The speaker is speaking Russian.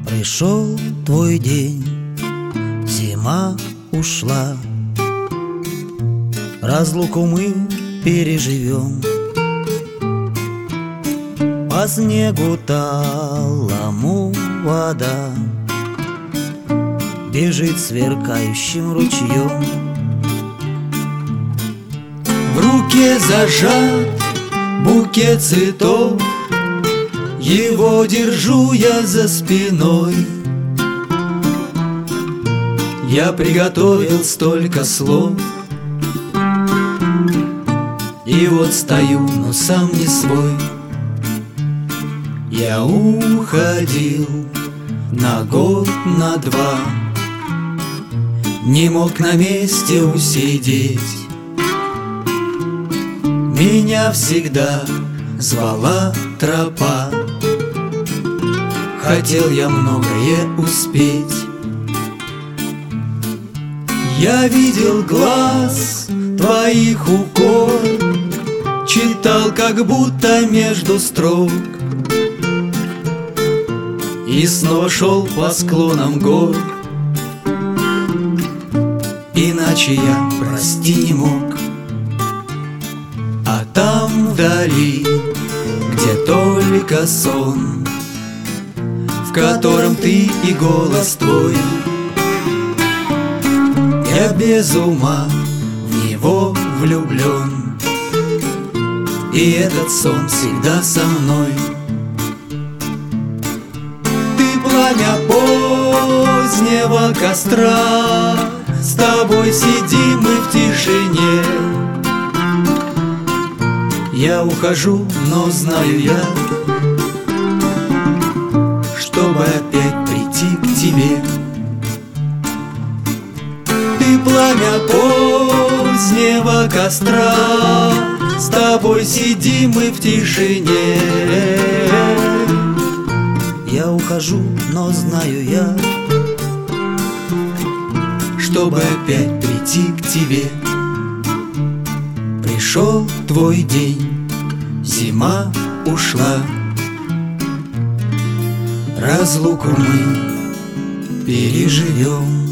Пришел твой день, зима ушла, разлуку мы переживем. По снегу талому вода бежит сверкающим ручьем. В руке зажат букет цветов, его держу я за спиной. Я приготовил столько слов, и вот стою, но сам не свой. Я уходил на год, на два, не мог на месте усидеть. Меня всегда звала тропа, хотел я многое успеть. Я видел глаз твоих укор, читал как будто между строк, и снова шел по склонам гор. Иначе я прости не мог. А там вдали, где только сон, в котором ты и голос твой, я без ума в него влюблен, и этот сон всегда со мной. Ты пламя позднего костра, с тобой сидим мы в тишине. Я ухожу, но знаю я, чтобы опять прийти к тебе. Ты пламя позднего костра, с тобой сидим мы в тишине. Я ухожу, но знаю я, чтобы опять прийти к тебе. Пришел твой день, зима ушла, разлуку мы переживем.